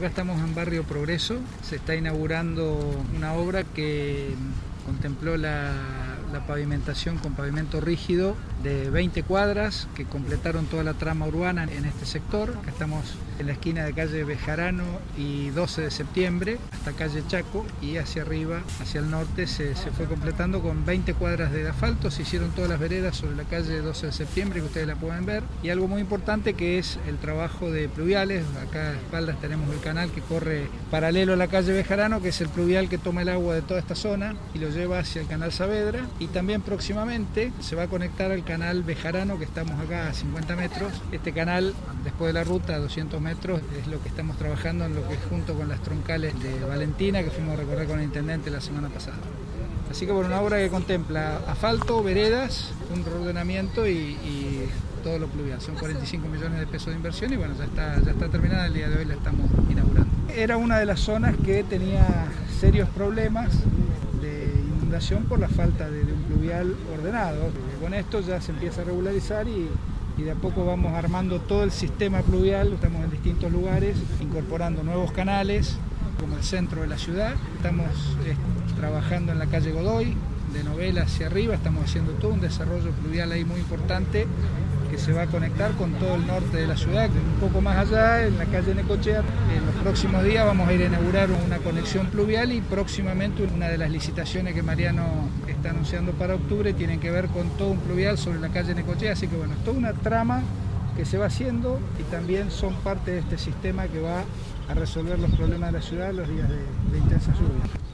acá estamos en Barrio Progreso, se está inaugurando una obra que contempló la pavimentación con pavimento rígido de 20 cuadras que completaron toda la trama urbana en este sector. Acá estamos en la esquina de calle Bejarano y 12 de septiembre hasta calle Chaco, y hacia arriba, hacia el norte, se fue completando con 20 cuadras de asfalto. Se hicieron todas las veredas sobre la calle 12 de septiembre, que ustedes la pueden ver, y algo muy importante que es el trabajo de pluviales. Acá a espaldas tenemos el canal que corre paralelo a la calle Bejarano, que es el pluvial que toma el agua de toda esta zona y lo lleva hacia el canal Saavedra, y también próximamente se va a conectar al canal Bejarano, que estamos acá a 50 metros. Este canal, después de la ruta a 200 metros, es lo que estamos trabajando en lo que es junto con las troncales de Valentina, que fuimos a recorrer con el intendente la semana pasada. Así que bueno, una obra que contempla asfalto, veredas, un reordenamiento y todo lo pluvial. Son 45 millones de pesos de inversión y bueno, ya está terminada. El día de hoy la estamos inaugurando. Era una de las zonas que tenía serios problemas de inundación por la falta de un pluvial ordenado. Con esto ya se empieza a regularizar y de a poco vamos armando todo el sistema pluvial. Estamos en distintos lugares, incorporando nuevos canales, como el centro de la ciudad. Estamos trabajando en la calle Godoy, de Novela hacia arriba. Estamos haciendo todo un desarrollo pluvial ahí muy importante que se va a conectar con todo el norte de la ciudad. Un poco más allá, en la calle Necochea, en los próximos días vamos a ir a inaugurar una conexión pluvial, y próximamente una de las licitaciones que Mariano está anunciando para octubre tienen que ver con todo un pluvial sobre la calle Necochea. Así que bueno, es toda una trama que se va haciendo y también son parte de este sistema que va a resolver los problemas de la ciudad en los días de intensa lluvia.